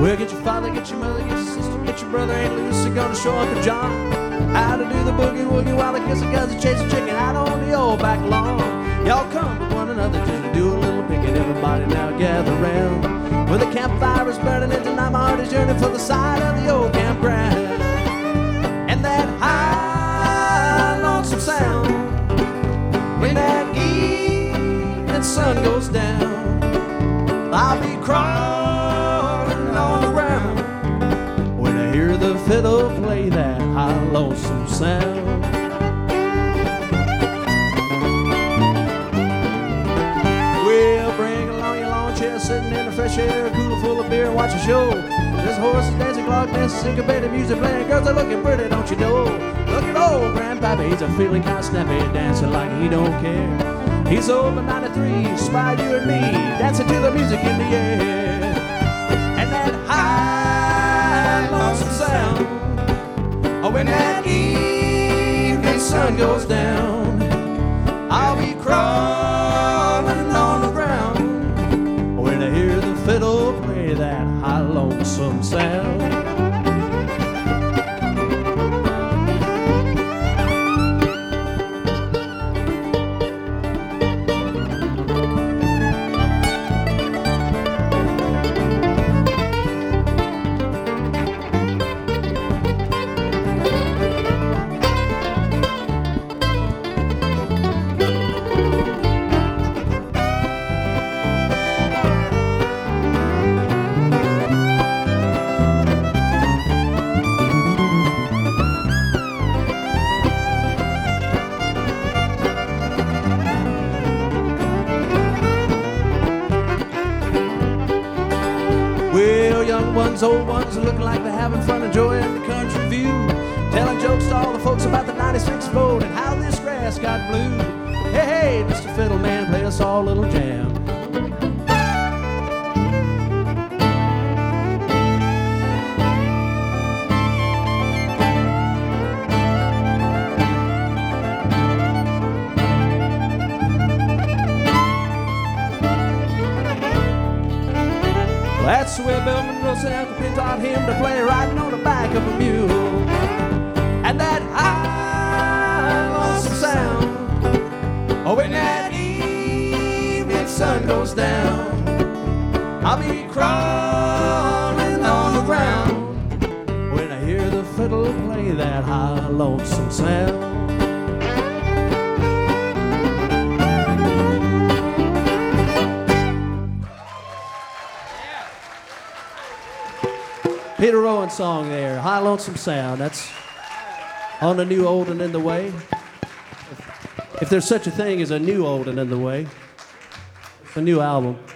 Well, get your father, get your mother, get your sister, get your brother, Aunt Lucy, gonna show Uncle John how to do the boogie woogie while the kissing cousins chase a chicken out on the old back lawn. Y'all come with one another just to do a little picking. Everybody now gather round. With the campfire is burning and tonight my heart is yearning for the side of the old campground. And that high, lonesome sound when that evening sun goes down. I'll be crawling on the ground when I hear the fiddle play that high, lonesome sound. Well, bring along your lawn chair, sitting in the fresh air, a cooler full of beer, and watch a show. There's horses dancing, clock dancing, syncopated music playing, girls are looking pretty, don't you know? Look at old Grandpappy, he's a feeling kind of snappy, dancing like he don't care. He's over 93, spy you and me, dancing to the music in the air. And that high, lonesome sound, oh, when that evening sun goes down, I'll be crawling on the ground when I hear the fiddle play that high, lonesome sound. Old ones looking like they're having fun, enjoying the country view, telling jokes to all the folks about the 96 vote and how this grass got blue. Hey, hey, Mr. Fiddleman, play us all a little jam. That's the way Bill Monroe said Uncle Pin taught him to play riding on the back of a mule. And that high, lonesome sound, oh, when that evening sun goes down, I'll be crawling on the ground when I hear the fiddle play that high, lonesome sound. Peter Rowan song there, High Lonesome Sound. That's on the new Old and in the Way. If there's such a thing as a new Old and in the Way, it's a new album.